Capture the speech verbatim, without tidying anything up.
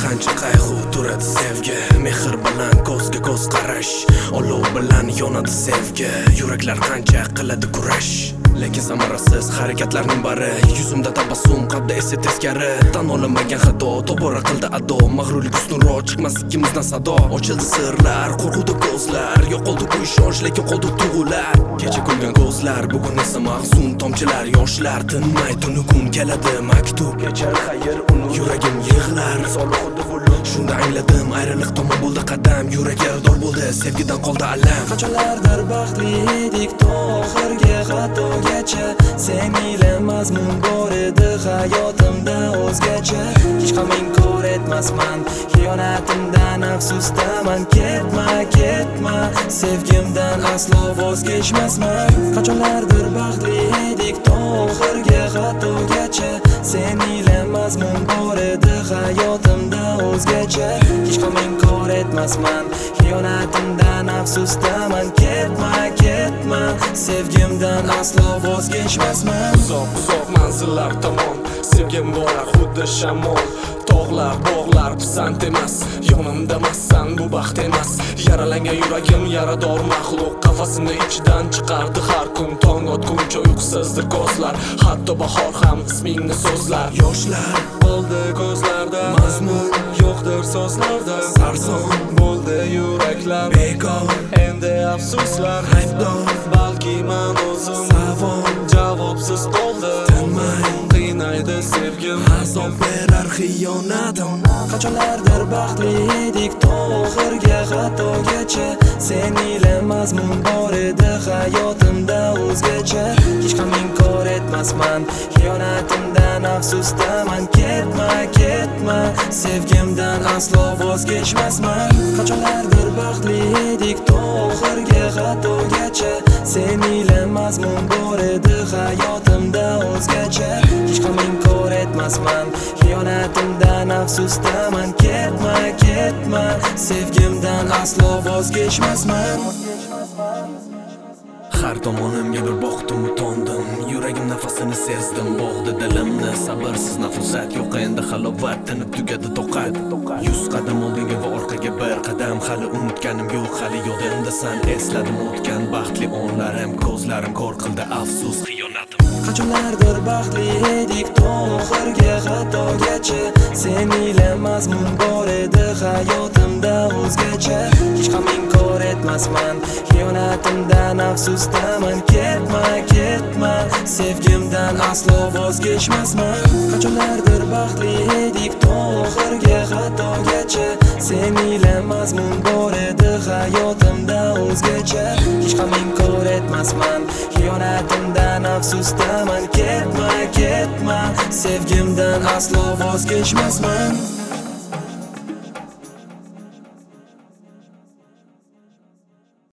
qancha qayg'u turadi sevgi, mehr bilan ko'zga ko'z qarash, olov bilan yonadi sevgi, yuraklar qancha qiladi kurash. Lekin samarasiz harakatlarning bari, yuzimda tabassum, qalbda esa teskari. Tan olmagan xato, to'g'ri qildi ado, mag'rurlik ustunroq chiqmas ikkimizdan sado. Ochildi sirlar, qo'rquvdi ko'zlar, yo'qoldi bu ishonch, lekin qoldi tuyg'ular. Kecha kulgan ko'zlar, bugun esa mahzun tomchilar, yoshlar tinmay tunu kun keladi maktub. Kechir xayr uni, yuragim yig'lar, misoli xuddi bulut. Shunda angladim, ayriliq tomon bo'ldi qadam, yurak yarador bo'ldi, sevgidan qoldi alam. Qachonlardir baxtli edik, to'g'riga xatogacha, sen ila mazmun bor edi hayotimda o'zgacha. Hech ham inkor etmasman, xiyonatimdan afsusdaman. Ketma, ketma, sevgimdan aslo voz kechmasman. Qachonlardir baxtli edik, to'g'riga xatogacha, sen ila mazmun bor edi hayotimda o'zgacha. Hech ham inkor etmasman, xiyonatimdan afsusdaman. Ketma, ketma, sevgimdan aslo voz kechmasman. Uzoq uzoq manzillar tomon sevgim borar xuddi shamol. Tog'lar, bog'lar pisand emas, yonimdamassan bu baxt emas. Yaralangan yuragim yarador maxluq, qafasini ichidan chiqardi har kun. Tong otguncha uyqusizdir ko'zlar, hatto bahor ham ismingni so'zlar. Yoshlar bo'ldi ko'zlarda, mazmun yo'qdir so'zlarda. Sarson bo'ldi yuraklar, bekor endi afsuslar. Aybdor balki men o'zim, savol javobsiz qoldi. Tinmay qiynaydi sevgim, azob berar xiyonatim. Qachonlardir baxtli edik, to'g'riga xatogacha, sen ila mazmun bor edi hayotimda o'zgacha. Hech ham inkor etmasman, xiyonatimdan afsusdaman. Ketma, ketma, sevgimdan aslo voz kechmasman. Qachonlardir baxtli edik, to'g'riga xatogacha, sen ila mazmun bor edi hayotimda o'zgacha. Hech ham inkor etmasman, xiyonatimdan afsusdaman. Ketma, ketma, sevgimdan aslo voz kechmasman. Har tomonimga bir boqdim, tondim, yuragim nafasini sezdim, bo'g'di dilimni sabrsiz nafosat. Yo'q endi halovat, tinib tugadi toqat. Yuz qadam oldinga va orqaga bir qadam, hali unutganim yo'q, hali yodimdasan. Esladim o'tgan baxtli onlarim, ko'zlarim ko'r qildi afsus xiyonatim. Qachonlardir baxtli edik, to'g'riga xatogacha, sen ila mazmun bor edi hayotimda o'zgacha. Hech ham inkor etmasman, xiyonatimdan afsusdaman. Ketma, ketma, sevgimdan aslo voz kechmasman. Qachonlardir baxtli edik, to'g'riga xatogacha, sen ila mazmun bor edi hayotimda o'zgacha. Hech ham inkor etmasman, xiyonatimdan afsusdaman. Ketma, ketma, sevgimdan aslo voz kechmasman.